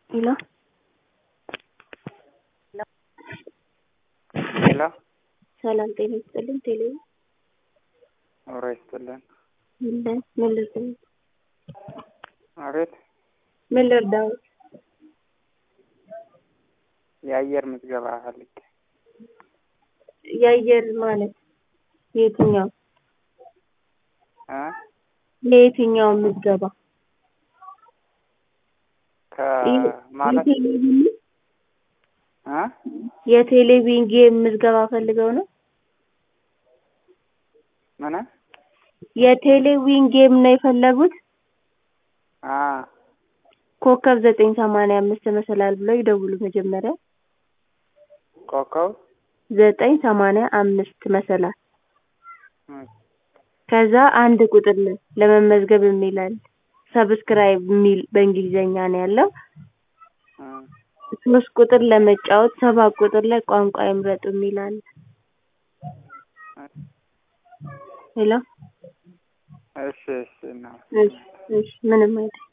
Hello? ሄሎ ሰላም ጤና ይስጥልኝ። ቴሌ አብሮ ይስጥልን። ምን ልርዳው? አቤት። ምን ልርዳው? የአየር ምዝገባ ፈልጌ። የአየር ማለት የትኛው? እ የትኛው ምዝገባ? ከማለት የቴሌቪዥን ጌም ምዝገባ ፈልገው ነው? ምን? የቴሌቪዥን ጌም ነው የፈለጉት? ኮከብ 985 መሰላል ብለው ይደውሉ መጀመሪያ። ኮከብ 985 መሰላል። ከዛ አንድ ቁጥር ነው ለመመዝገብ የሚላል። ሰብስክራይብ የሚል በእንግሊዘኛ ነው ያለው። 3 ቁጥር ለመጫወት 7 ቁጥር ላይ ቋንቋ ይምረጡ የሚላል። ሄሎ እሺ እሺ ምንም አይደል።